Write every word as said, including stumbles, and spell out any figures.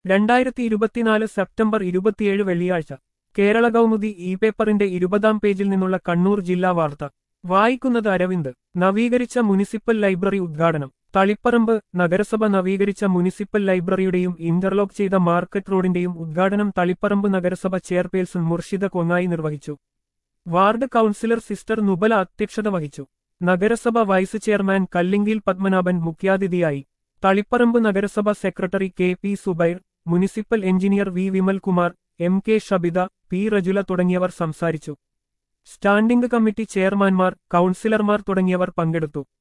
രണ്ടായിരത്തി ഇരുപത്തിനാല് സെപ്റ്റംബർ ഇരുപത്തിയേഴ് വെള്ളിയാഴ്ച കേരള കൗമുദി ഇ പേപ്പറിന്റെ ഇരുപതാം പേജിൽ നിന്നുള്ള കണ്ണൂർ ജില്ലാ വാർത്ത വായിക്കുന്നത് അരവിന്ദ്. നവീകരിച്ച മുനിസിപ്പൽ ലൈബ്രറി ഉദ്ഘാടനം. തളിപ്പറമ്പ് നഗരസഭ നവീകരിച്ച മുനിസിപ്പൽ ലൈബ്രറിയുടെയും ഇന്റർലോക്ക് ചെയ്ത മാർക്കറ്റ് റോഡിന്റെയും ഉദ്ഘാടനം തളിപ്പറമ്പ് നഗരസഭ ചെയർപേഴ്സൺ മുർഷിദ കൊങ്ങായി നിർവഹിച്ചു. വാർഡ് കൗൺസിലർ സിസ്റ്റർ നുബല അധ്യക്ഷത വഹിച്ചു. നഗരസഭ വൈസ് ചെയർമാൻ കല്ലിങ്കിൽ പത്മനാഭൻ മുഖ്യാതിഥിയായി. തളിപ്പറമ്പ് നഗരസഭ secretary K P Subair, municipal engineer V Vimalkumar, M K Shabitha, P Rajula തുടങ്ങിയവർ സംസാരിച്ചു. സ്റ്റാൻഡിംഗ് കമ്മിറ്റി ചെയർമാൻമാർ, കൗൺസിലർമാർ തുടങ്ങിയവർ പങ്കെടുത്തു.